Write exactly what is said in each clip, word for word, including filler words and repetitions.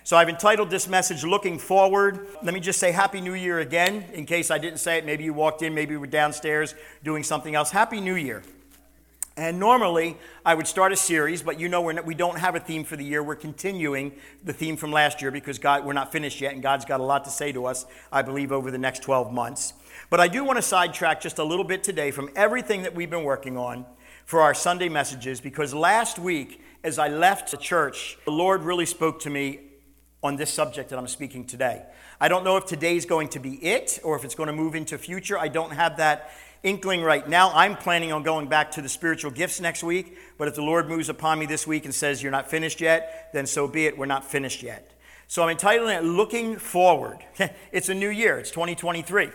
So I've entitled this message, Looking Forward. Let me just say Happy New Year again, in case I didn't say it. Maybe you walked in, maybe you were downstairs doing something else. Happy New Year. And normally, I would start a series, but you know we're not, we don't have a theme for the year. We're continuing the theme from last year because God, we're not finished yet, and God's got a lot to say to us, I believe, over the next twelve months. But I do want to sidetrack just a little bit today from everything that we've been working on for our Sunday messages, because last week, as I left the church, the Lord really spoke to me on this subject that I'm speaking today. I don't know if today's going to be it or if it's going to move into future. I don't have that inkling right now. I'm planning on going back to the spiritual gifts next week, but if the Lord moves upon me this week and says you're not finished yet, then so be it. We're not finished yet. So I'm entitling it Looking Forward. It's a new year. It's twenty twenty-three.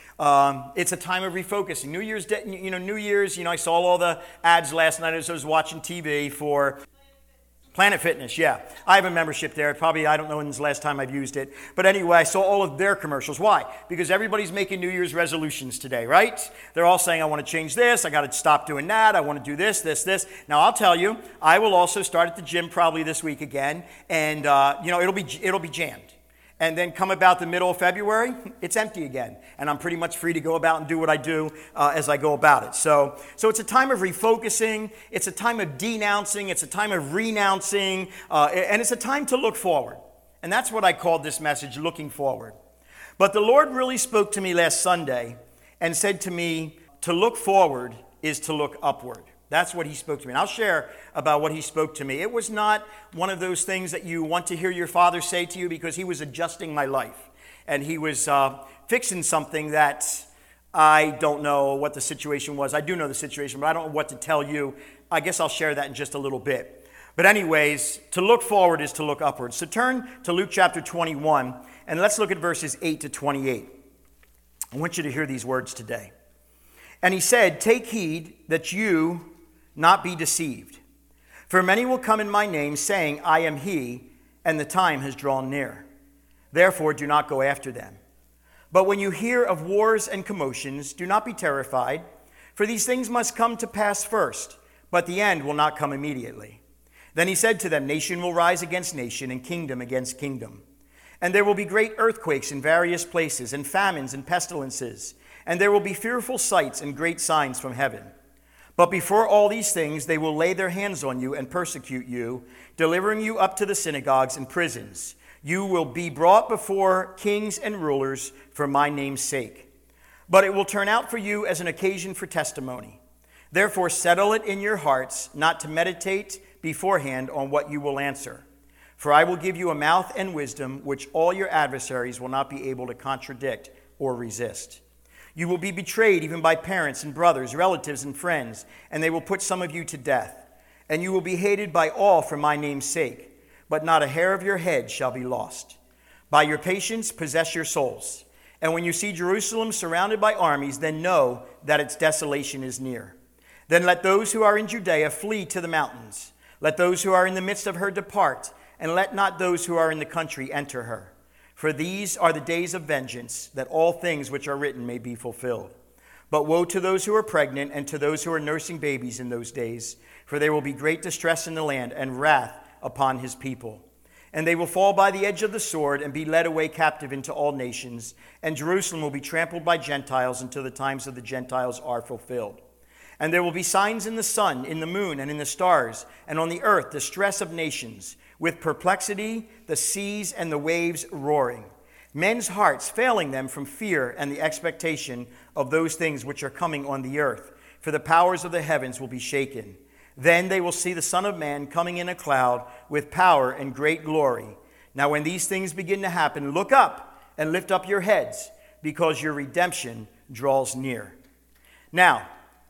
Um, it's a time of refocusing. New Year's, you know, New Year's, you know, I saw all the ads last night as I was watching T V for Planet Fitness, yeah. I have a membership there. Probably, I don't know when's the last time I've used it. But anyway, I saw all of their commercials. Why? Because everybody's making New Year's resolutions today, right? They're all saying, I want to change this. I got to stop doing that. I want to do this, this, this. Now, I'll tell you, I will also start at the gym probably this week again. And, uh, you know, it'll be it'll be jammed. And then come about the middle of February, it's empty again. And I'm pretty much free to go about and do what I do uh, as I go about it. So, so it's a time of refocusing. It's a time of denouncing. It's a time of renouncing. Uh, and it's a time to look forward. And that's what I called this message, Looking Forward. But the Lord really spoke to me last Sunday and said to me, to look forward is to look upward. That's what he spoke to me. And I'll share about what he spoke to me. It was not one of those things that you want to hear your father say to you, because he was adjusting my life. And he was uh, fixing something that I don't know what the situation was. I do know the situation, but I don't know what to tell you. I guess I'll share that in just a little bit. But anyways, to look forward is to look upward. So turn to Luke chapter twenty-one, and let's look at verses eight to twenty-eight. I want you to hear these words today. And he said, take heed that you not be deceived. For many will come in my name, saying, I am he, and the time has drawn near. Therefore, do not go after them. But when you hear of wars and commotions, do not be terrified, for these things must come to pass first, but the end will not come immediately. Then he said to them, nation will rise against nation, and kingdom against kingdom. And there will be great earthquakes in various places, and famines and pestilences, and there will be fearful sights and great signs from heaven. But before all these things, they will lay their hands on you and persecute you, delivering you up to the synagogues and prisons. You will be brought before kings and rulers for my name's sake. But it will turn out for you as an occasion for testimony. Therefore, settle it in your hearts not to meditate beforehand on what you will answer. For I will give you a mouth and wisdom which all your adversaries will not be able to contradict or resist. You will be betrayed even by parents and brothers, relatives and friends, and they will put some of you to death. And you will be hated by all for my name's sake, but not a hair of your head shall be lost. By your patience possess your souls. And when you see Jerusalem surrounded by armies, then know that its desolation is near. Then let those who are in Judea flee to the mountains. Let those who are in the midst of her depart, and let not those who are in the country enter her. For these are the days of vengeance, that all things which are written may be fulfilled. But woe to those who are pregnant and to those who are nursing babies in those days, for there will be great distress in the land and wrath upon his people. And they will fall by the edge of the sword and be led away captive into all nations, and Jerusalem will be trampled by Gentiles until the times of the Gentiles are fulfilled. And there will be signs in the sun, in the moon, and in the stars, and on the earth distress of nations, with perplexity, the seas and the waves roaring, men's hearts failing them from fear and the expectation of those things which are coming on the earth, for the powers of the heavens will be shaken. Then they will see the Son of Man coming in a cloud with power and great glory. Now when these things begin to happen, look up and lift up your heads, because your redemption draws near. Now,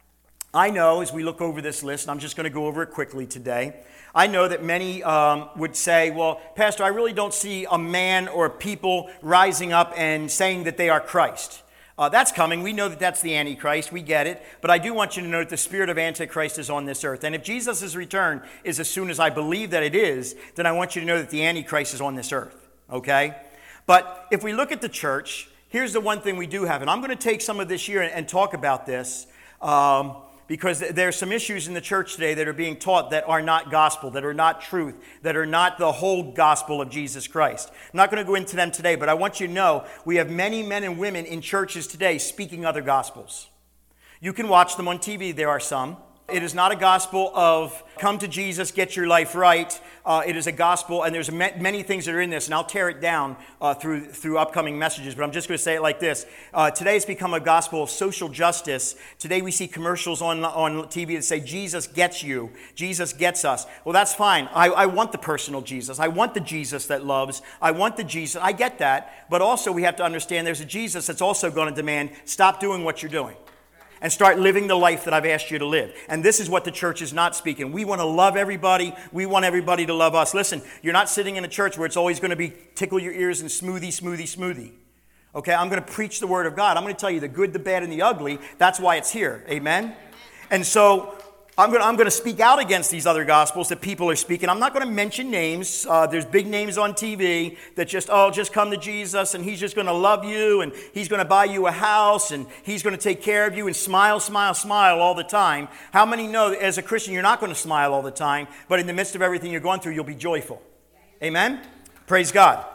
I know as we look over this list, and I'm just going to go over it quickly today, I know that many um, would say, well, Pastor, I really don't see a man or a people rising up and saying that they are Christ. Uh, that's coming. We know that that's the Antichrist. We get it. But I do want you to know that the spirit of Antichrist is on this earth. And if Jesus' return is as soon as I believe that it is, then I want you to know that the Antichrist is on this earth. Okay? But if we look at the church, here's the one thing we do have. And I'm going to take some of this year and, and talk about this. Um, because there's some issues in the church today that are being taught that are not gospel, that are not truth, that are not the whole gospel of Jesus Christ. I'm not going to go into them today, but I want you to know we have many men and women in churches today speaking other gospels. You can watch them on T V. There are some. It is not a gospel of come to Jesus, get your life right. Uh, it is a gospel, and there's many things that are in this, and I'll tear it down uh, through through upcoming messages, but I'm just going to say it like this. Uh, today it's become a gospel of social justice. Today we see commercials on, on T V that say, Jesus gets you, Jesus gets us. Well, that's fine. I, I want the personal Jesus. I want the Jesus that loves. I want the Jesus. I get that, but also we have to understand there's a Jesus that's also going to demand, stop doing what you're doing. And start living the life that I've asked you to live. And this is what the church is not speaking. We want to love everybody. We want everybody to love us. Listen, you're not sitting in a church where it's always going to be tickle your ears and smoothie, smoothie, smoothie. Okay, I'm going to preach the word of God. I'm going to tell you the good, the bad, and the ugly. That's why it's here. Amen? And so I'm going, to, I'm going to speak out against these other gospels that people are speaking. I'm not going to mention names. Uh, there's big names on T V that just, oh, just come to Jesus and he's just going to love you and he's going to buy you a house and he's going to take care of you and smile, smile, smile all the time. How many know that as a Christian you're not going to smile all the time, but in the midst of everything you're going through, you'll be joyful? Amen? Praise God.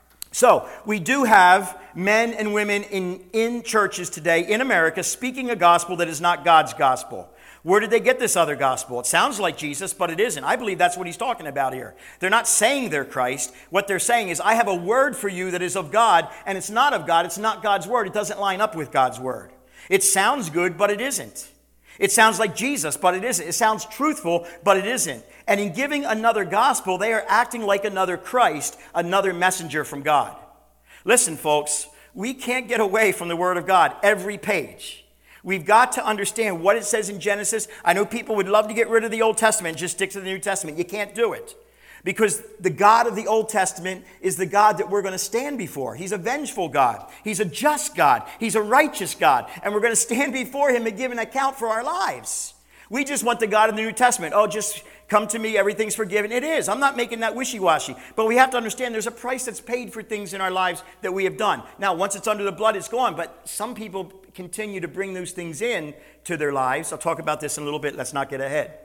So we do have men and women in, in churches today in America speaking a gospel that is not God's gospel. Where did they get this other gospel? It sounds like Jesus, but it isn't. I believe that's what he's talking about here. They're not saying they're Christ. What they're saying is, I have a word for you that is of God, and it's not of God. It's not God's word. It doesn't line up with God's word. It sounds good, but it isn't. It sounds like Jesus, but it isn't. It sounds truthful, but it isn't. And in giving another gospel, they are acting like another Christ, another messenger from God. Listen, folks, we can't get away from the word of God every page. We've got to understand what it says in Genesis. I know people would love to get rid of the Old Testament and just stick to the New Testament. You can't do it. Because the God of the Old Testament is the God that we're going to stand before. He's a vengeful God. He's a just God. He's a righteous God. And we're going to stand before him and give an account for our lives. We just want the God of the New Testament. Oh, just come to me, everything's forgiven. It is. I'm not making that wishy-washy. But we have to understand there's a price that's paid for things in our lives that we have done. Now, once it's under the blood, it's gone. But some people continue to bring those things in to their lives. I'll talk about this in a little bit. Let's not get ahead.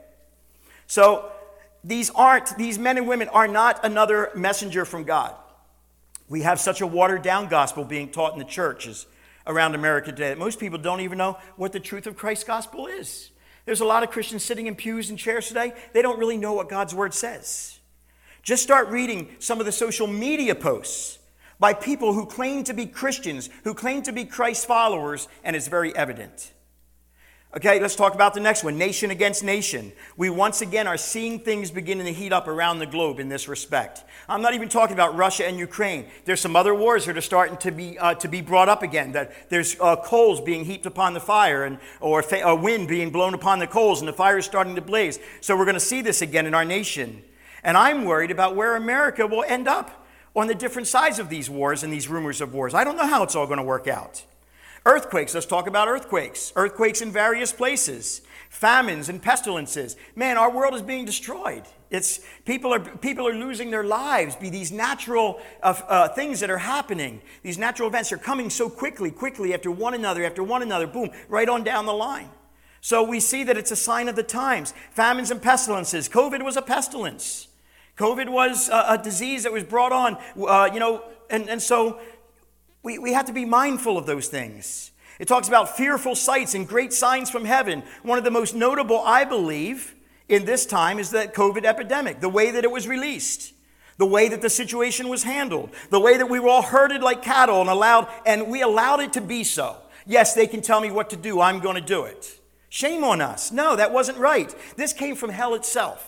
So these aren't, these men and women are not another messenger from God. We have such a watered-down gospel being taught in the churches around America today that most people don't even know what the truth of Christ's gospel is. There's a lot of Christians sitting in pews and chairs today. They don't really know what God's word says. Just start reading some of the social media posts by people who claim to be Christians, who claim to be Christ followers, and it's very evident. Okay, let's talk about the next one, nation against nation. We once again are seeing things beginning to heat up around the globe in this respect. I'm not even talking about Russia and Ukraine. There's some other wars that are starting to be uh, to be brought up again. That there's uh, coals being heaped upon the fire, and or fa- a wind being blown upon the coals, and the fire is starting to blaze. So we're going to see this again in our nation. And I'm worried about where America will end up on the different sides of these wars and these rumors of wars. I don't know how it's all going to work out. Earthquakes, let's talk about earthquakes. Earthquakes in various places. Famines and pestilences. Man, our world is being destroyed. It's people are people are losing their lives. Be these natural uh, uh, things that are happening. These natural events are coming so quickly, quickly after one another, after one another, boom, right on down the line. So we see that it's a sign of the times. Famines and pestilences. COVID was a pestilence. COVID was a, a disease that was brought on, uh, you know, and, and so We, we have to be mindful of those things. It talks about fearful sights and great signs from heaven. One of the most notable, I believe, in this time is the COVID epidemic, the way that it was released, the way that the situation was handled, the way that we were all herded like cattle and allowed, and we allowed it to be so. Yes, they can tell me what to do. I'm going to do it. Shame on us. No, that wasn't right. This came from hell itself.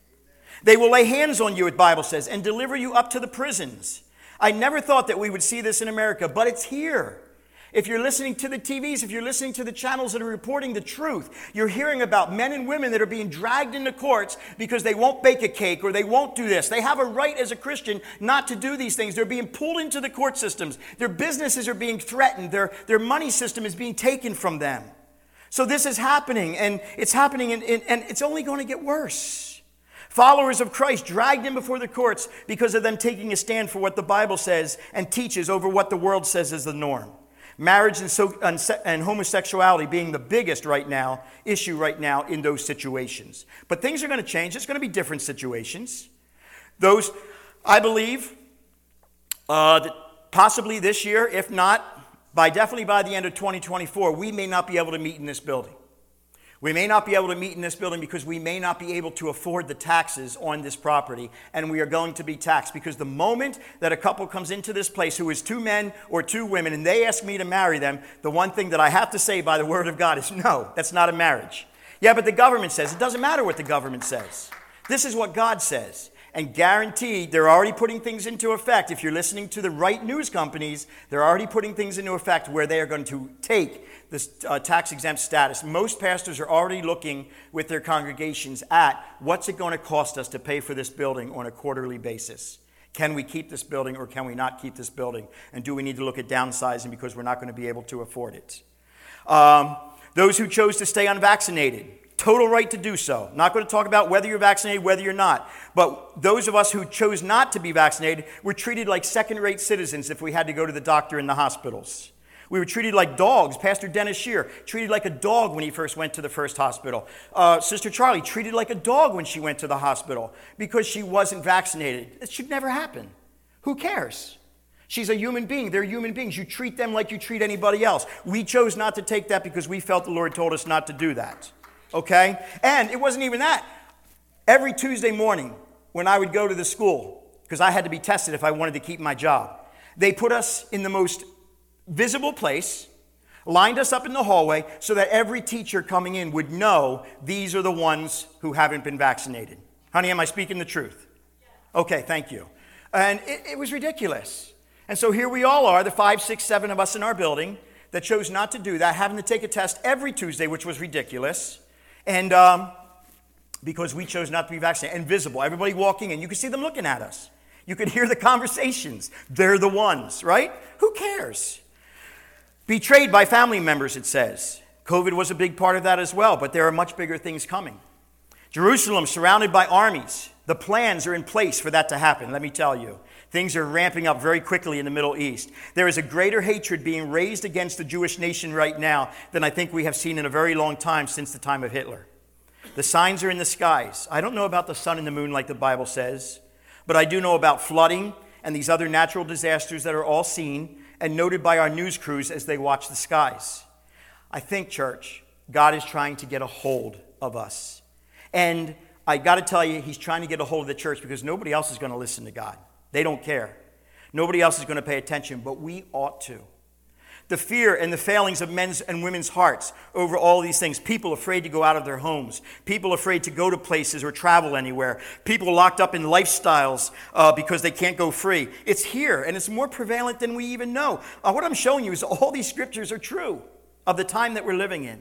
They will lay hands on you, the Bible says, and deliver you up to the prisons. I never thought that we would see this in America, but it's here. If you're listening to the T Vs, if you're listening to the channels that are reporting the truth, you're hearing about men and women that are being dragged into courts because they won't bake a cake or they won't do this. They have a right as a Christian not to do these things. They're being pulled into the court systems. Their businesses are being threatened. Their, their money system is being taken from them. So this is happening, and it's happening, in, in, and it's only going to get worse. Followers of Christ dragged in before the courts because of them taking a stand for what the Bible says and teaches over what the world says is the norm. Marriage and, so, and, and homosexuality being the biggest right now, issue right now in those situations. But things are going to change. It's going to be different situations. Those, I believe, uh, that possibly this year, if not, by definitely by the end of twenty twenty-four, we may not be able to meet in this building. We may not be able to meet in this building because we may not be able to afford the taxes on this property, and we are going to be taxed. Because the moment that a couple comes into this place who is two men or two women and they ask me to marry them, the one thing that I have to say by the word of God is no, that's not a marriage. Yeah, but the government says. It doesn't matter what the government says. This is what God says. And guaranteed, they're already putting things into effect. If you're listening to the right news companies, they're already putting things into effect where they are going to take this uh, tax-exempt status. Most pastors are already looking with their congregations at what's it going to cost us to pay for this building on a quarterly basis. Can we keep this building or can we not keep this building? And do we need to look at downsizing because we're not going to be able to afford it? Um, those who chose to stay unvaccinated, total right to do so. Not going to talk about whether you're vaccinated, whether you're not. But those of us who chose not to be vaccinated were treated like second-rate citizens if we had to go to the doctor in the hospitals. We were treated like dogs. Pastor Dennis Shear treated like a dog when he first went to the first hospital. Uh, Sister Charlie treated like a dog when she went to the hospital because she wasn't vaccinated. It should never happen. Who cares? She's a human being. They're human beings. You treat them like you treat anybody else. We chose not to take that because we felt the Lord told us not to do that. Okay? And it wasn't even that. Every Tuesday morning when I would go to the school, because I had to be tested if I wanted to keep my job, they put us in the most visible place, lined us up in the hallway so that every teacher coming in would know these are the ones who haven't been vaccinated. Honey, am I speaking the truth? Okay, thank you. And it, it was ridiculous. And so here we all are, the five, six, seven of us in our building that chose not to do that, having to take a test every Tuesday, which was ridiculous. And um, because we chose not to be vaccinated, and visible. Everybody walking in, you could see them looking at us. You could hear the conversations. They're the ones, right? Who cares? Betrayed by family members, it says. COVID was a big part of that as well, but there are much bigger things coming. Jerusalem surrounded by armies. The plans are in place for that to happen, let me tell you. Things are ramping up very quickly in the Middle East. There is a greater hatred being raised against the Jewish nation right now than I think we have seen in a very long time since the time of Hitler. The signs are in the skies. I don't know about the sun and the moon like the Bible says, but I do know about flooding and these other natural disasters that are all seen and noted by our news crews as they watch the skies. I think, church, God is trying to get a hold of us. And I got to tell you, he's trying to get a hold of the church because nobody else is going to listen to God. They don't care. Nobody else is going to pay attention, but we ought to. The fear and the failings of men's and women's hearts over all these things. People afraid to go out of their homes. People afraid to go to places or travel anywhere. People locked up in lifestyles uh, because they can't go free. It's here, and it's more prevalent than we even know. Uh, what I'm showing you is all these scriptures are true of the time that we're living in.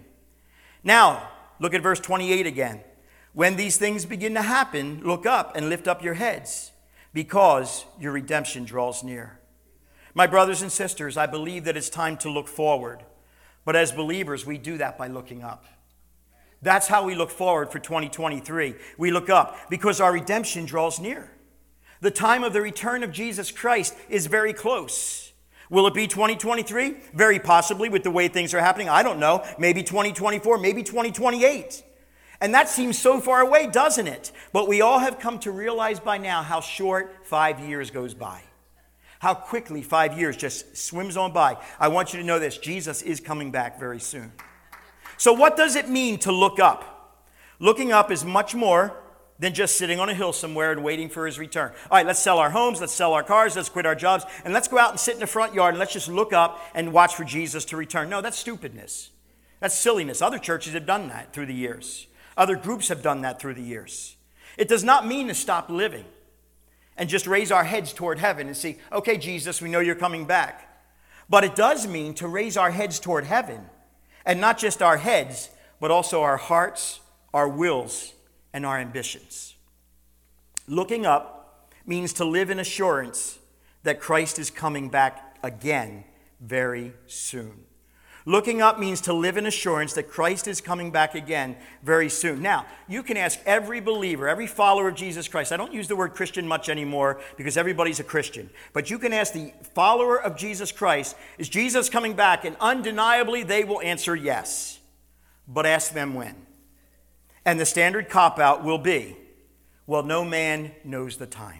Now, look at verse twenty-eight again. When these things begin to happen, look up and lift up your heads, because your redemption draws near. My brothers and sisters, I believe that it's time to look forward. But as believers, we do that by looking up. That's how we look forward for twenty twenty-three. We look up because our redemption draws near. The time of the return of Jesus Christ is very close. Will it be twenty twenty-three? Very possibly, with the way things are happening. I don't know. Maybe twenty twenty-four, maybe twenty twenty-eight. And that seems so far away, doesn't it? But we all have come to realize by now how short five years goes by. How quickly five years just swims on by. I want you to know this. Jesus is coming back very soon. So what does it mean to look up? Looking up is much more than just sitting on a hill somewhere and waiting for his return. All right, let's sell our homes, let's sell our cars, let's quit our jobs, and let's go out and sit in the front yard and let's just look up and watch for Jesus to return. No, that's stupidness. That's silliness. Other churches have done that through the years. Other groups have done that through the years. It does not mean to stop living and just raise our heads toward heaven and see, okay, Jesus, we know you're coming back. But it does mean to raise our heads toward heaven, and not just our heads, but also our hearts, our wills, and our ambitions. Looking up means to live in assurance that Christ is coming back again very soon. Looking up means to live in assurance that Christ is coming back again very soon. Now, you can ask every believer, every follower of Jesus Christ. I don't use the word Christian much anymore because everybody's a Christian. But you can ask the follower of Jesus Christ, is Jesus coming back? And undeniably, they will answer yes. But ask them when. And the standard cop-out will be, well, no man knows the time.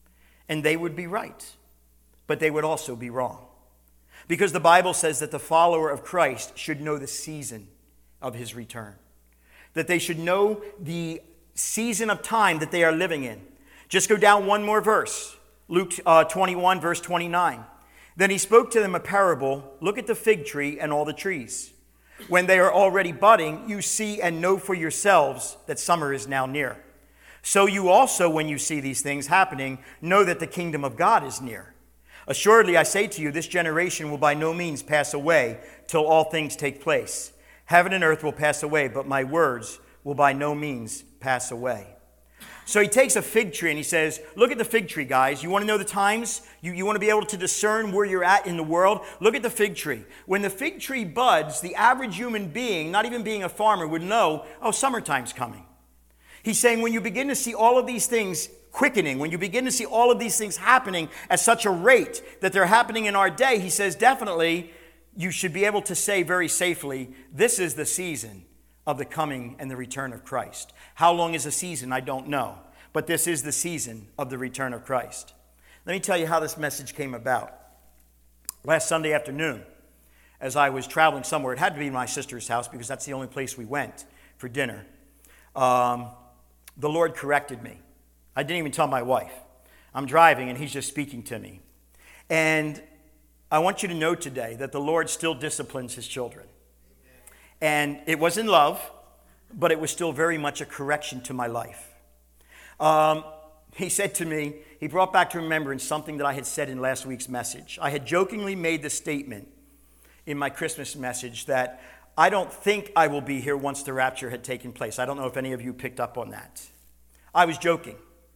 And they would be right. But they would also be wrong. Because the Bible says that the follower of Christ should know the season of his return. That they should know the season of time that they are living in. Just go down one more verse. Luke uh, twenty-one, verse twenty-nine. Then he spoke to them a parable. Look at the fig tree and all the trees. When they are already budding, you see and know for yourselves that summer is now near. So you also, when you see these things happening, know that the kingdom of God is near. Assuredly, I say to you, this generation will by no means pass away till all things take place. Heaven and earth will pass away, but my words will by no means pass away. So he takes a fig tree and he says, look at the fig tree, guys. You want to know the times? You, you want to be able to discern where you're at in the world? Look at the fig tree. When the fig tree buds, the average human being, not even being a farmer, would know, oh, summertime's coming. He's saying when you begin to see all of these things quickening, when you begin to see all of these things happening at such a rate that they're happening in our day, he says definitely you should be able to say very safely, this is the season of the coming and the return of Christ. How long is a season? I don't know. But this is the season of the return of Christ. Let me tell you how this message came about. Last Sunday afternoon, as I was traveling somewhere, it had to be my sister's house because that's the only place we went for dinner. Um, the Lord corrected me. I didn't even tell my wife. I'm driving and he's just speaking to me. And I want you to know today that the Lord still disciplines his children. And it was in love, but it was still very much a correction to my life. Um, he said to me, he brought back to remembrance something that I had said in last week's message. I had jokingly made the statement in my Christmas message that I don't think I will be here once the rapture had taken place. I don't know if any of you picked up on that. I was joking.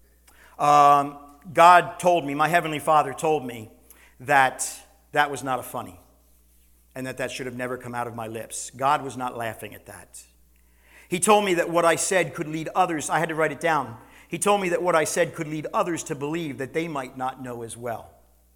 Um, God told me, my Heavenly Father told me that that was not a funny and that that should have never come out of my lips. God was not laughing at that. He told me that what I said could lead others, I had to write it down. He told me that what I said could lead others to believe that they might not know as well.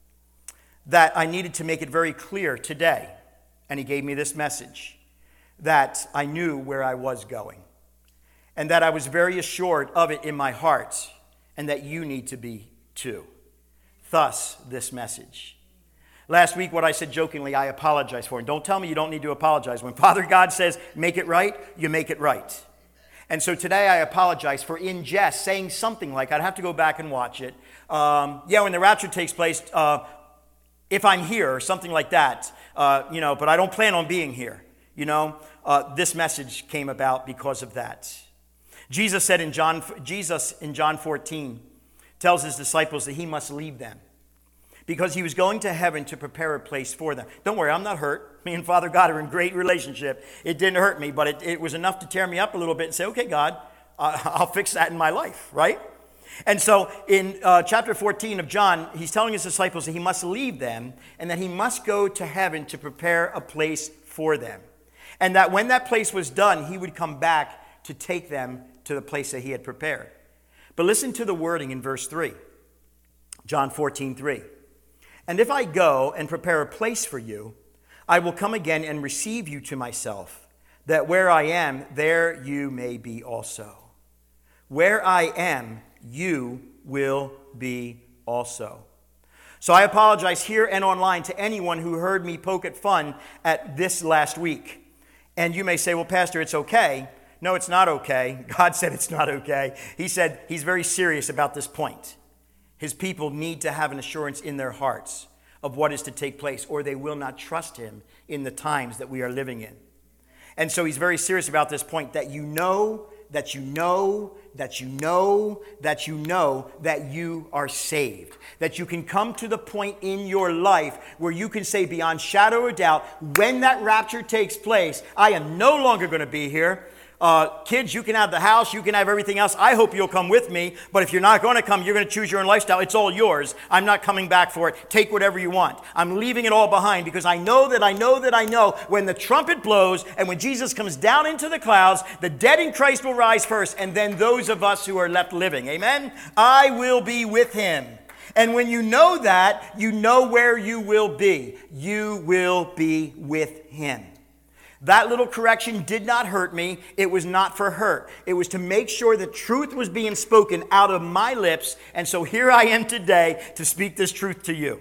That I needed to make it very clear today, and he gave me this message, that I knew where I was going and that I was very assured of it in my heart. And that you need to be too. Thus, this message. Last week, what I said jokingly, I apologize for. And don't tell me you don't need to apologize. When Father God says, make it right, you make it right. And so today I apologize for in jest saying something like, I'd have to go back and watch it. Um, yeah, when the rapture takes place, uh, if I'm here, or something like that, uh, you know, but I don't plan on being here. You know, uh, this message came about because of that. Jesus said in John, Jesus in John fourteen tells his disciples that he must leave them because he was going to heaven to prepare a place for them. Don't worry, I'm not hurt. Me and Father God are in great relationship. It didn't hurt me, but it, it was enough to tear me up a little bit and say, okay, God, uh, I'll fix that in my life, right? And so in uh, chapter fourteen of John, he's telling his disciples that he must leave them and that he must go to heaven to prepare a place for them. And that when that place was done, he would come back to take them to the place that he had prepared. But listen to the wording in verse three. John fourteen, three. And if I go and prepare a place for you, I will come again and receive you to myself, that where I am, there you may be also. Where I am, you will be also. So I apologize here and online to anyone who heard me poke at fun at this last week. And you may say, well, Pastor, it's okay. No, it's not okay. God said it's not okay. He said he's very serious about this point. His people need to have an assurance in their hearts of what is to take place, or they will not trust him in the times that we are living in. And so he's very serious about this point, that you know, that you know, that you know, that you know that you are saved. That you can come to the point in your life where you can say beyond shadow of doubt, when that rapture takes place, I am no longer going to be here. Uh, kids, you can have the house, you can have everything else. I hope you'll come with me, but if you're not going to come, you're going to choose your own lifestyle. It's all yours. I'm not coming back for it. Take whatever you want. I'm leaving it all behind because I know that I know that I know when the trumpet blows and when Jesus comes down into the clouds, the dead in Christ will rise first, and then those of us who are left living. Amen? I will be with him. And when you know that, you know where you will be. You will be with him. That little correction did not hurt me. It was not for hurt. It was to make sure that truth was being spoken out of my lips. And so here I am today to speak this truth to you.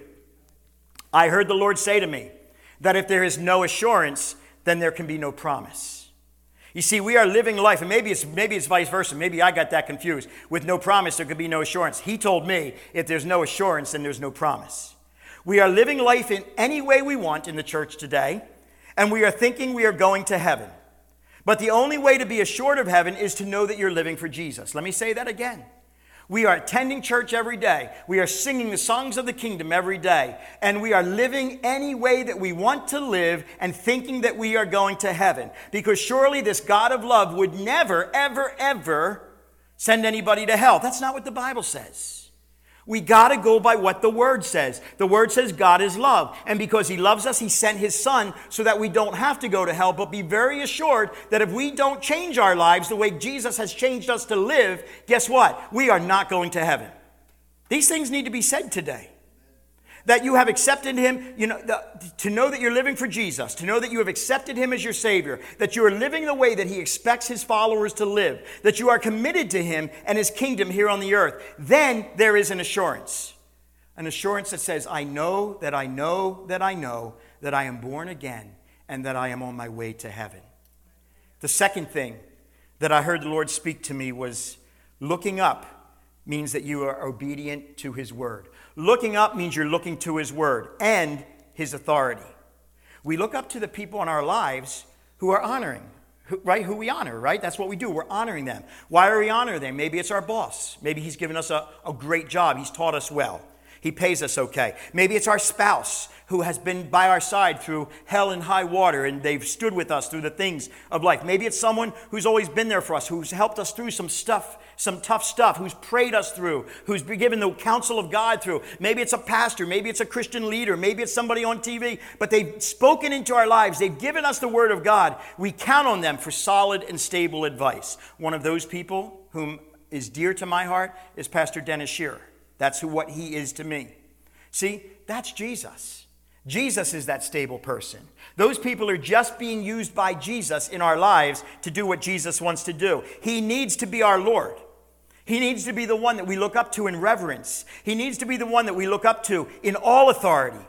I heard the Lord say to me that if there is no assurance, then there can be no promise. You see, we are living life, and maybe it's maybe it's vice versa. Maybe I got that confused. With no promise, there could be no assurance. He told me if there's no assurance, then there's no promise. We are living life in any way we want in the church today. And we are thinking we are going to heaven. But the only way to be assured of heaven is to know that you're living for Jesus. Let me say that again. We are attending church every day. We are singing the songs of the kingdom every day. And we are living any way that we want to live and thinking that we are going to heaven. Because surely this God of love would never, ever, ever send anybody to hell. That's not what the Bible says. We got to go by what the Word says. The Word says God is love. And because he loves us, he sent his Son so that we don't have to go to hell, but be very assured that if we don't change our lives the way Jesus has changed us to live, guess what? We are not going to heaven. These things need to be said today. That you have accepted him, you know, the, to know that you're living for Jesus, to know that you have accepted him as your Savior, that you are living the way that he expects his followers to live, that you are committed to him and his kingdom here on the earth. Then there is an assurance. An assurance that says, I know that I know that I know that I am born again and that I am on my way to heaven. The second thing that I heard the Lord speak to me was looking up means that you are obedient to his word. Looking up means you're looking to his word and his authority. We look up to the people in our lives who are honoring, who, right? Who we honor, right? That's what we do. We're honoring them. Why are we honoring them? Maybe it's our boss. Maybe he's given us a, a great job. He's taught us well. He pays us okay. Maybe it's our spouse who has been by our side through hell and high water, and they've stood with us through the things of life. Maybe it's someone who's always been there for us, who's helped us through some stuff, some tough stuff, who's prayed us through, who's been given the counsel of God through. Maybe it's a pastor. Maybe it's a Christian leader. Maybe it's somebody on T V. But they've spoken into our lives. They've given us the word of God. We count on them for solid and stable advice. One of those people whom is dear to my heart is Pastor Dennis Shearer. That's who what he is to me. See, that's Jesus. Jesus is that stable person. Those people are just being used by Jesus in our lives to do what Jesus wants to do. He needs to be our Lord. He needs to be the one that we look up to in reverence. He needs to be the one that we look up to in all authority.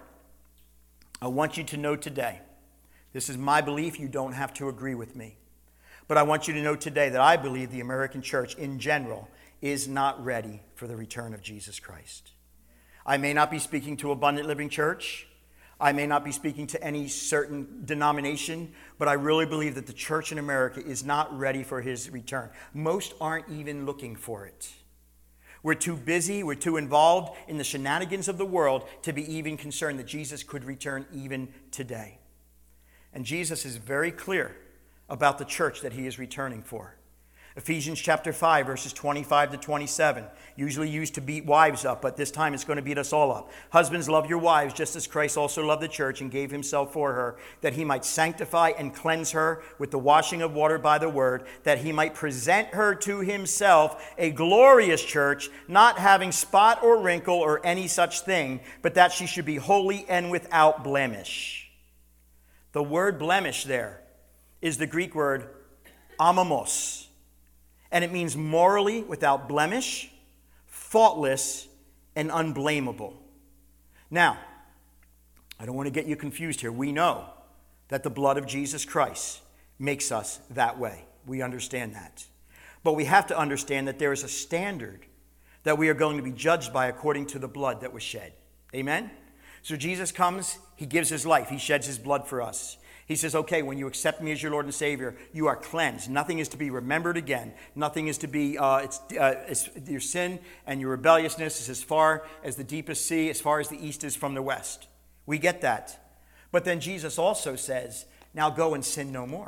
I want you to know today, this is my belief, you don't have to agree with me. But I want you to know today that I believe the American church in general is not ready for the return of Jesus Christ. I may not be speaking to Abundant Living Church. I may not be speaking to any certain denomination, but I really believe that the church in America is not ready for his return. Most aren't even looking for it. We're too busy, we're too involved in the shenanigans of the world to be even concerned that Jesus could return even today. And Jesus is very clear about the church that he is returning for. Ephesians chapter five, verses twenty-five to twenty-seven, usually used to beat wives up, but this time it's going to beat us all up. Husbands, love your wives, just as Christ also loved the church and gave himself for her, that he might sanctify and cleanse her with the washing of water by the word, that he might present her to himself a glorious church, not having spot or wrinkle or any such thing, but that she should be holy and without blemish. The word blemish there is the Greek word amamos. And it means morally without blemish, faultless, and unblameable. Now, I don't want to get you confused here. We know that the blood of Jesus Christ makes us that way. We understand that. But we have to understand that there is a standard that we are going to be judged by according to the blood that was shed. Amen? So Jesus comes, he gives his life, he sheds his blood for us. He says, okay, when you accept me as your Lord and Savior, you are cleansed. Nothing is to be remembered again. Nothing is to be, uh, it's, uh, it's, your sin and your rebelliousness is as far as the deepest sea, as far as the east is from the west. We get that. But then Jesus also says, now go and sin no more.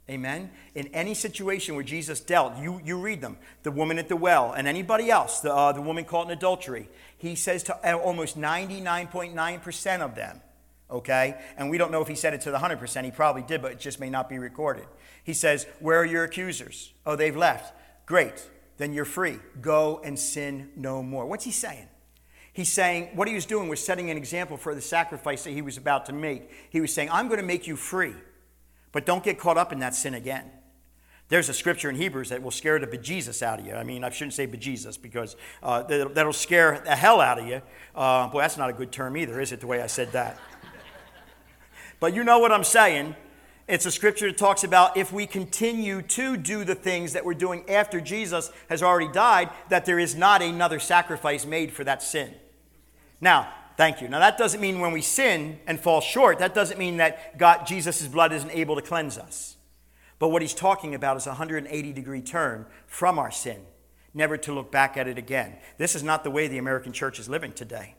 Amen? In any situation where Jesus dealt, you, you read them, the woman at the well and anybody else, the, uh, the woman caught in adultery, he says to almost ninety-nine point nine percent of them, okay? And we don't know if he said it to the one hundred percent. He probably did, but it just may not be recorded. He says, where are your accusers? Oh, they've left. Great. Then you're free. Go and sin no more. What's he saying? He's saying what he was doing was setting an example for the sacrifice that he was about to make. He was saying, I'm going to make you free, but don't get caught up in that sin again. There's a scripture in Hebrews that will scare the bejesus out of you. I mean, I shouldn't say bejesus because uh, that'll scare the hell out of you. Uh, boy, that's not a good term either, is it, the way I said that? But you know what I'm saying. It's a scripture that talks about if we continue to do the things that we're doing after Jesus has already died, that there is not another sacrifice made for that sin. Now, thank you. Now, that doesn't mean when we sin and fall short, that doesn't mean that God, Jesus' blood isn't able to cleanse us. But what he's talking about is a one hundred eighty degree turn from our sin, never to look back at it again. This is not the way the American church is living today.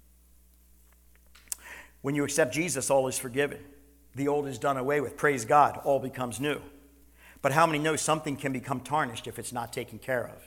When you accept Jesus, all is forgiven. The old is done away with. Praise God, all becomes new. But how many know something can become tarnished if it's not taken care of?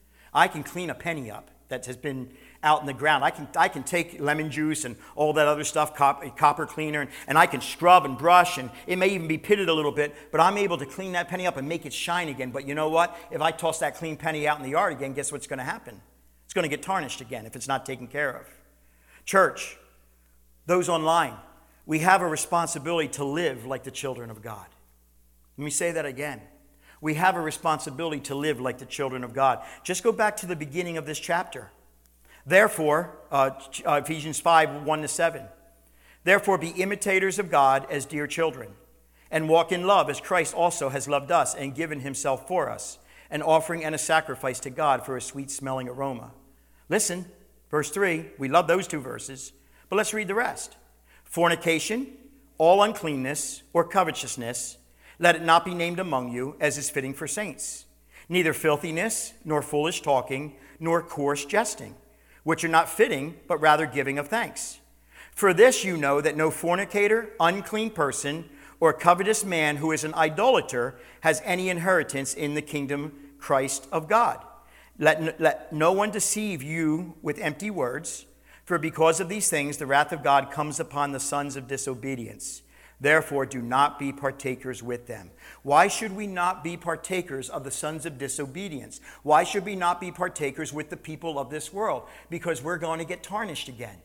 I can clean a penny up that has been out in the ground. I can I can take lemon juice and all that other stuff, copper, copper cleaner, and, and I can scrub and brush, and it may even be pitted a little bit, but I'm able to clean that penny up and make it shine again. But you know what? If I toss that clean penny out in the yard again, guess what's going to happen? It's going to get tarnished again if it's not taken care of. Church, those online, we have a responsibility to live like the children of God. Let me say that again. We have a responsibility to live like the children of God. Just go back to the beginning of this chapter. Therefore, uh, Ephesians five, one to seven. Therefore, be imitators of God as dear children, and walk in love as Christ also has loved us and given himself for us, an offering and a sacrifice to God for a sweet-smelling aroma. Listen, verse three. We love those two verses, but let's read the rest. Fornication, all uncleanness or covetousness, let it not be named among you, as is fitting for saints. Neither filthiness, nor foolish talking, nor coarse jesting, which are not fitting, but rather giving of thanks. For this you know that no fornicator, unclean person, or covetous man who is an idolater has any inheritance in the kingdom Christ of God. Let, let no one deceive you with empty words, for because of these things the wrath of God comes upon the sons of disobedience. Therefore, do not be partakers with them. Why should we not be partakers of the sons of disobedience? Why should we not be partakers with the people of this world? Because we're going to get tarnished again.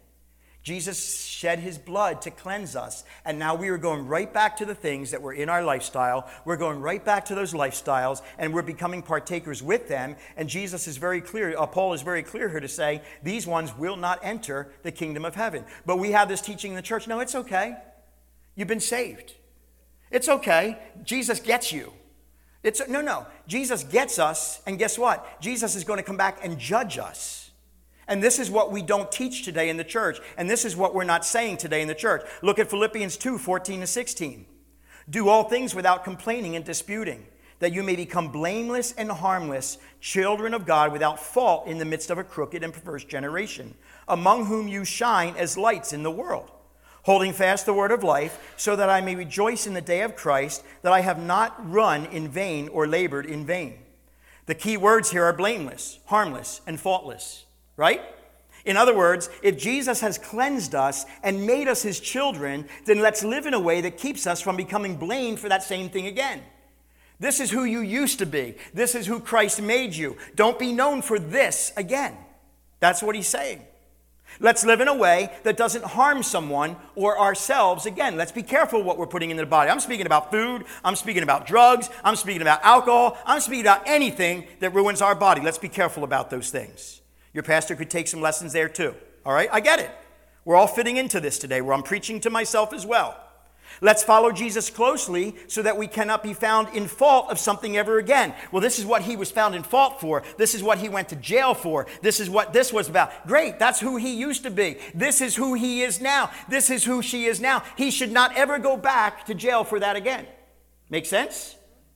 Jesus shed his blood to cleanse us, and now we are going right back to the things that were in our lifestyle. We're going right back to those lifestyles, and we're becoming partakers with them. And Jesus is very clear, uh, Paul is very clear here to say, these ones will not enter the kingdom of heaven. But we have this teaching in the church. No, it's okay. You've been saved. It's okay. Jesus gets you. It's no, no. Jesus gets us, and guess what? Jesus is going to come back and judge us. And this is what we don't teach today in the church, and this is what we're not saying today in the church. Look at Philippians two, fourteen to sixteen. Do all things without complaining and disputing, that you may become blameless and harmless, children of God without fault in the midst of a crooked and perverse generation, among whom you shine as lights in the world, holding fast the word of life, so that I may rejoice in the day of Christ, that I have not run in vain or labored in vain. The key words here are blameless, harmless, and faultless, right? In other words, if Jesus has cleansed us and made us his children, then let's live in a way that keeps us from becoming blamed for that same thing again. This is who you used to be. This is who Christ made you. Don't be known for this again. That's what he's saying. Let's live in a way that doesn't harm someone or ourselves. Again, let's be careful what we're putting into the body. I'm speaking about food. I'm speaking about drugs. I'm speaking about alcohol. I'm speaking about anything that ruins our body. Let's be careful about those things. Your pastor could take some lessons there too. All right? I get it. We're all fitting into this today, where I'm preaching to myself as well. Let's follow Jesus closely so that we cannot be found in fault of something ever again. Well, this is what he was found in fault for. This is what he went to jail for. This is what this was about. Great, that's who he used to be. This is who he is now. This is who she is now. He should not ever go back to jail for that again. Make sense?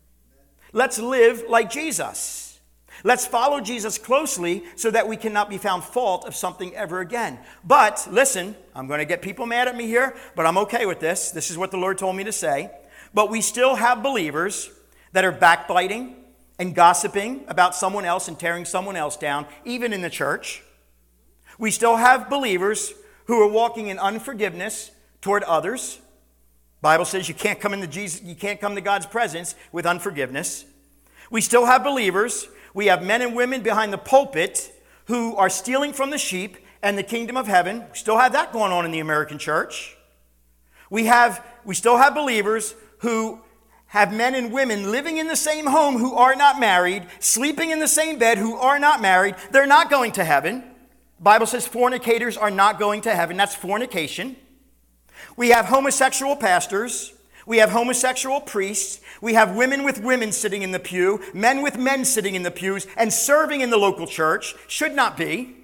Let's live like Jesus. Let's follow Jesus closely so that we cannot be found fault of something ever again. But listen, I'm going to get people mad at me here, but I'm okay with this. This is what the Lord told me to say. But we still have believers that are backbiting and gossiping about someone else and tearing someone else down, even in the church. We still have believers who are walking in unforgiveness toward others. The Bible says you can't come into Jesus, you can't come to God's presence with unforgiveness. We still have believers. We have men and women behind the pulpit who are stealing from the sheep and the kingdom of heaven. We still have that going on in the American church. We have, we still have believers who have men and women living in the same home who are not married, sleeping in the same bed who are not married. They're not going to heaven. The Bible says fornicators are not going to heaven. That's fornication. We have homosexual pastors. We have homosexual priests. We have women with women sitting in the pew, men with men sitting in the pews and serving in the local church. Should not be.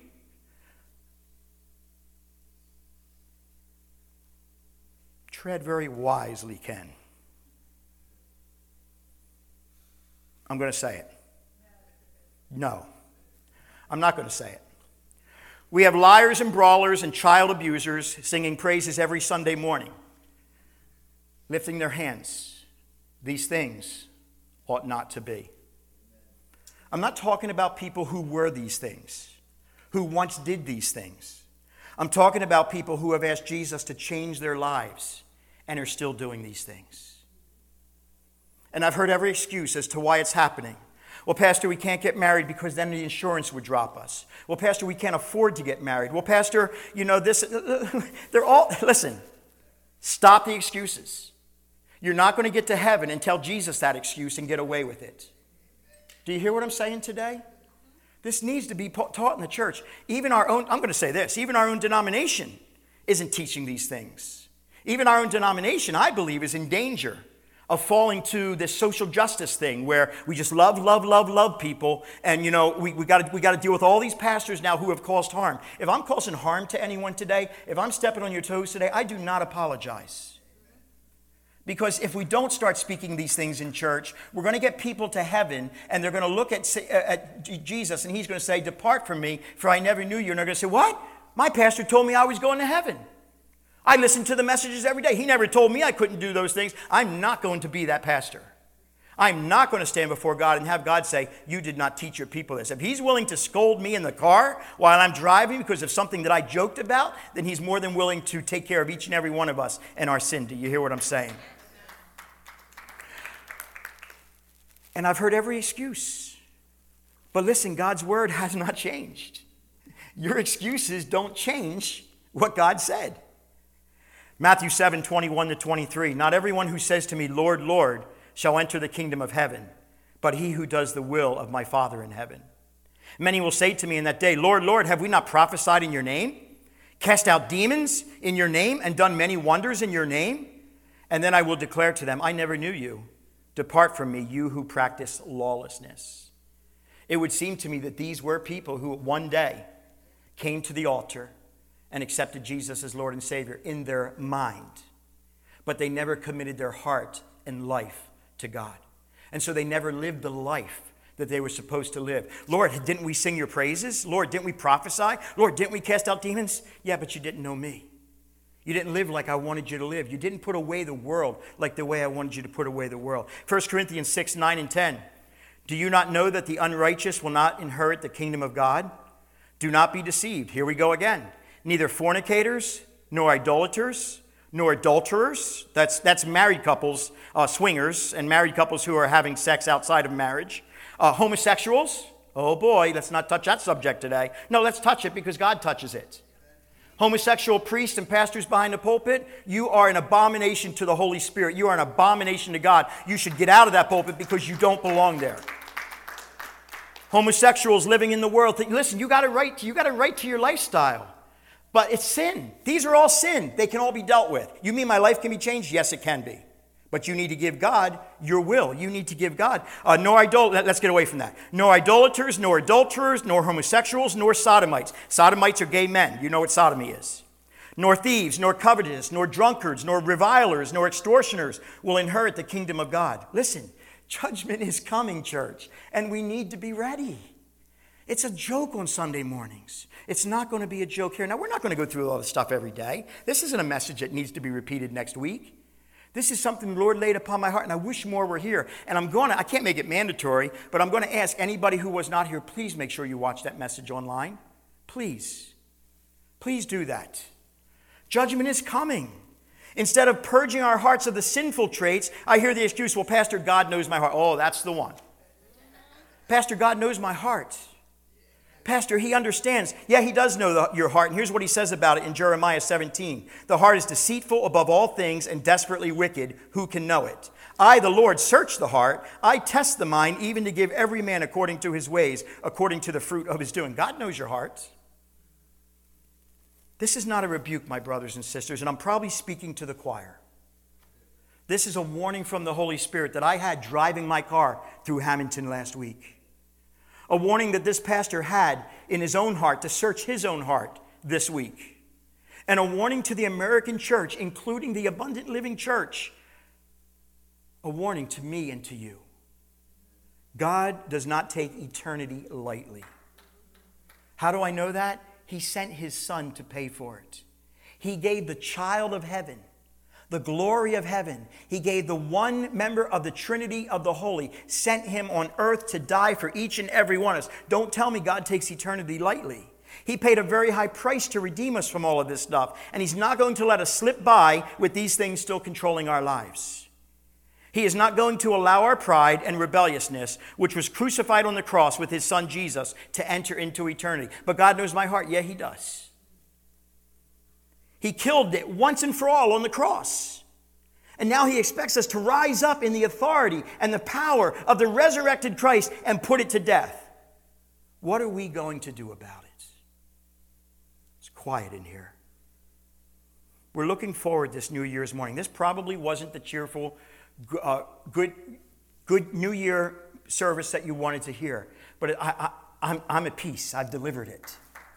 Tread very wisely, Ken. I'm going to say it. No, I'm not going to say it. We have liars and brawlers and child abusers singing praises every Sunday morning, lifting their hands. These things ought not to be. I'm not talking about people who were these things, who once did these things. I'm talking about people who have asked Jesus to change their lives and are still doing these things. And I've heard every excuse as to why it's happening. Well, Pastor, we can't get married because then the insurance would drop us. Well, Pastor, we can't afford to get married. Well, Pastor, you know, this, they're all, listen, stop the excuses. You're not going to get to heaven and tell Jesus that excuse and get away with it. Do you hear what I'm saying today? This needs to be taught in the church. Even our own, I'm going to say this, even our own denomination isn't teaching these things. Even our own denomination, I believe, is in danger of falling to this social justice thing where we just love, love, love, love people. And, you know, we, we got we got to deal with all these pastors now who have caused harm. If I'm causing harm to anyone today, if I'm stepping on your toes today, I do not apologize. Because if we don't start speaking these things in church, we're going to get people to heaven and they're going to look at, at Jesus and he's going to say, "Depart from me, for I never knew you." And they're going to say, "What? My pastor told me I was going to heaven. I listen to the messages every day. He never told me I couldn't do those things." I'm not going to be that pastor. I'm not going to stand before God and have God say, "You did not teach your people this." If he's willing to scold me in the car while I'm driving because of something that I joked about, then he's more than willing to take care of each and every one of us and our sin. Do you hear what I'm saying? And I've heard every excuse. But listen, God's word has not changed. Your excuses don't change what God said. Matthew seven, twenty-one to twenty-three. "Not everyone who says to me, 'Lord, Lord,' shall enter the kingdom of heaven, but he who does the will of my Father in heaven. Many will say to me in that day, 'Lord, Lord, have we not prophesied in your name, cast out demons in your name, and done many wonders in your name?' And then I will declare to them, 'I never knew you. Depart from me, you who practice lawlessness.'" It would seem to me that these were people who one day came to the altar and accepted Jesus as Lord and Savior in their mind. But they never committed their heart and life to God. And so they never lived the life that they were supposed to live. "Lord, didn't we sing your praises? Lord, didn't we prophesy? Lord, didn't we cast out demons?" Yeah, but you didn't know me. You didn't live like I wanted you to live. You didn't put away the world like the way I wanted you to put away the world. First Corinthians six, nine, and ten. "Do you not know that the unrighteous will not inherit the kingdom of God? Do not be deceived." Here we go again. "Neither fornicators, nor idolaters, nor adulterers," that's, that's married couples, uh, swingers, and married couples who are having sex outside of marriage. Uh, homosexuals, oh boy, let's not touch that subject today. No, let's touch it because God touches it. Homosexual priests and pastors behind the pulpit, you are an abomination to the Holy Spirit. You are an abomination to God. You should get out of that pulpit because you don't belong there. Homosexuals living in the world, think, listen, you got a right to, you got a right to your lifestyle. But it's sin. These are all sin. They can all be dealt with. You mean my life can be changed? Yes, it can be. But you need to give God your will. You need to give God. Uh, nor idol- Let's get away from that. Nor idolaters, nor adulterers, nor homosexuals, nor sodomites. Sodomites are gay men. You know what sodomy is. Nor thieves, nor covetous, nor drunkards, nor revilers, nor extortioners will inherit the kingdom of God. Listen, judgment is coming, church, and we need to be ready. It's a joke on Sunday mornings. It's not going to be a joke here. Now, we're not going to go through all this stuff every day. This isn't a message that needs to be repeated next week. This is something the Lord laid upon my heart, and I wish more were here. And I'm going to, I can't make it mandatory, but I'm going to ask anybody who was not here, please make sure you watch that message online. Please. Please do that. Judgment is coming. Instead of purging our hearts of the sinful traits, I hear the excuse, well, Pastor, God knows my heart. Oh, that's the one. Pastor, God knows my heart. Pastor, he understands. Yeah, he does know the, your heart. And here's what he says about it in Jeremiah seventeen. The heart is deceitful above all things and desperately wicked. Who can know it? I, the Lord, search the heart. I test the mind, even to give every man according to his ways, according to the fruit of his doing. God knows your heart. This is not a rebuke, my brothers and sisters, and I'm probably speaking to the choir. This is a warning from the Holy Spirit that I had driving my car through Hamilton last week. A warning that this pastor had in his own heart to search his own heart this week. And a warning to the American church, including the Abundant Living Church. A warning to me and to you. God does not take eternity lightly. How do I know that? He sent his Son to pay for it. He gave the child of heaven, the glory of heaven. He gave the one member of the Trinity of the Holy, sent him on earth to die for each and every one of us. Don't tell me God takes eternity lightly. He paid a very high price to redeem us from all of this stuff. And he's not going to let us slip by with these things still controlling our lives. He is not going to allow our pride and rebelliousness, which was crucified on the cross with his Son Jesus, to enter into eternity. But God knows my heart. Yeah, he does. He killed it once and for all on the cross. And now he expects us to rise up in the authority and the power of the resurrected Christ and put it to death. What are we going to do about it? It's quiet in here. We're looking forward this New Year's morning. This probably wasn't the cheerful, uh, good, good New Year service that you wanted to hear. But I, I, I'm, I'm at peace. I've delivered it.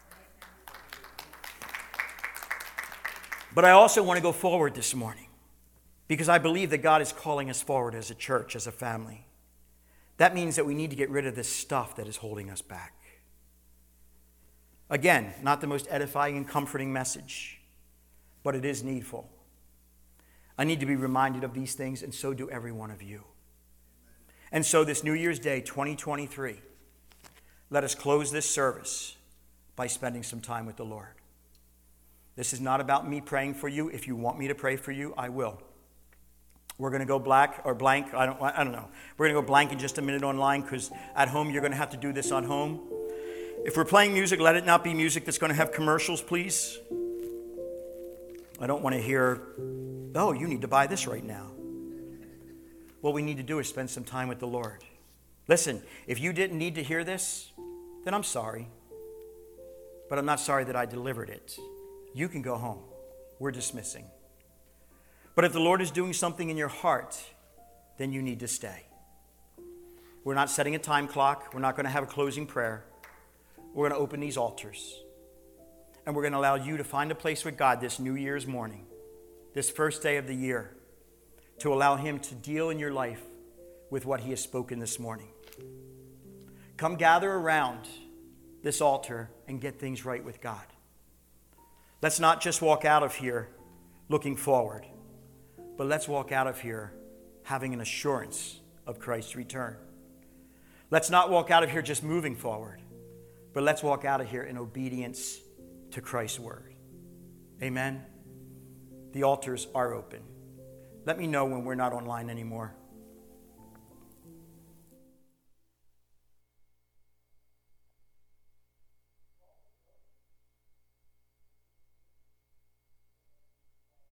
But I also want to go forward this morning because I believe that God is calling us forward as a church, as a family. That means that we need to get rid of this stuff that is holding us back. Again, not the most edifying and comforting message, but it is needful. I need to be reminded of these things, and so do every one of you. And so this New Year's Day, twenty twenty-three, let us close this service by spending some time with the Lord. This is not about me praying for you. If you want me to pray for you, I will. We're going to go black or blank. I don't, I don't know. We're going to go blank in just a minute online because at home you're going to have to do this on home. If we're playing music, let it not be music that's going to have commercials, please. I don't want to hear, oh, you need to buy this right now. What we need to do is spend some time with the Lord. Listen, if you didn't need to hear this, then I'm sorry. But I'm not sorry that I delivered it. You can go home. We're dismissing. But if the Lord is doing something in your heart, then you need to stay. We're not setting a time clock. We're not going to have a closing prayer. We're going to open these altars. And we're going to allow you to find a place with God this New Year's morning, this first day of the year, to allow him to deal in your life with what he has spoken this morning. Come gather around this altar and get things right with God. Let's not just walk out of here looking forward, but let's walk out of here having an assurance of Christ's return. Let's not walk out of here just moving forward, but let's walk out of here in obedience to Christ's word. Amen. The altars are open. Let me know when we're not online anymore.